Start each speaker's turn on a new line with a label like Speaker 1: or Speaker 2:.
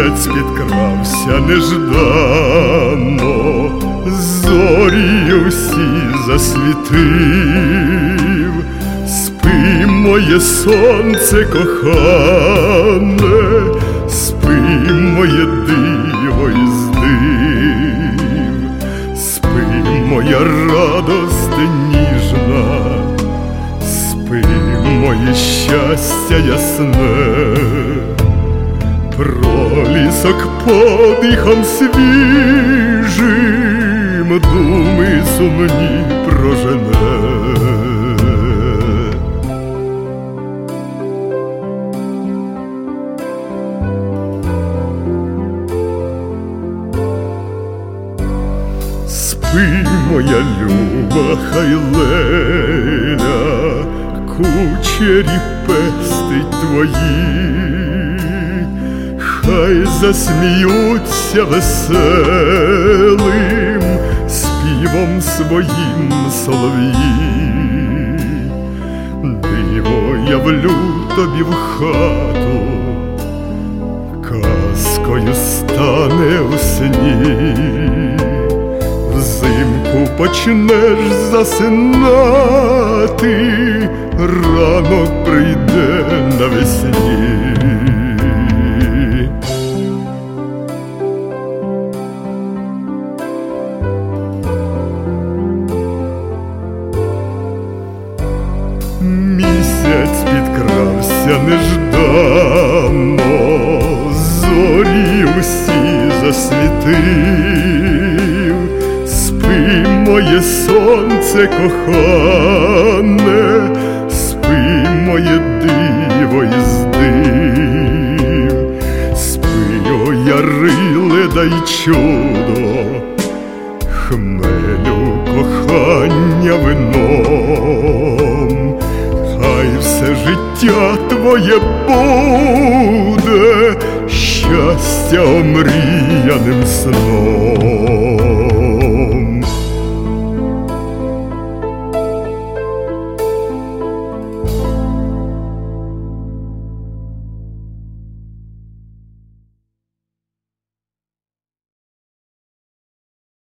Speaker 1: Місяць підкрався неждано, зорі усі засвітив. Спи, моє сонце кохане, спи, моє диво із див. Спи, моя радость ніжна, спи, моє щастя ясне. Пролісок подихом свіжим думи сумні прожене. Спи, моя люба, хай леля кучері пестить твої, хай засміються веселим співом своїм солов'ї. Диво явлю тобі в хату, казкою стане у сні. Взимку почнеш засинати, ранок прийде навесні. Місяць підкрався неждано, зорі усі засвітив. Спи, моє сонце кохане, спи, моє диво із див. Спи, о яриле, дай чудо, хмелю кохання вином. Хай все життя твоє буде щастя омріяним сном.